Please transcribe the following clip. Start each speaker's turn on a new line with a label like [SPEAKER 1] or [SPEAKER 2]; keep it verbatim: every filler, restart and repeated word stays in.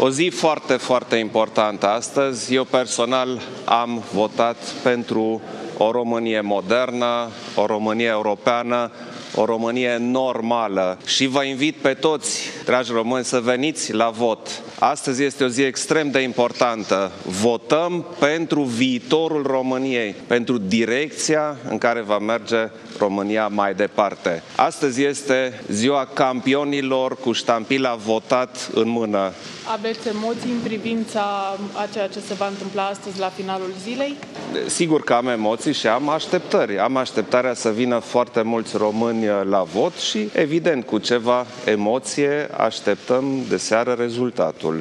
[SPEAKER 1] O zi foarte, foarte importantă astăzi. Eu personal am votat pentru o Românie modernă, o Românie europeană, o Românie normală și vă invit pe toți, dragi români, să veniți la vot. Astăzi este o zi extrem de importantă. Votăm pentru viitorul României, pentru direcția în care va merge România mai departe. Astăzi este ziua campionilor cu ștampila votat în mână.
[SPEAKER 2] Aveți emoții în privința a ceea ce se va întâmpla astăzi la finalul zilei?
[SPEAKER 1] Sigur că am emoții și am așteptări. Am așteptarea să vină foarte mulți români la vot și, evident, cu ceva emoție așteptăm de seară rezultatul.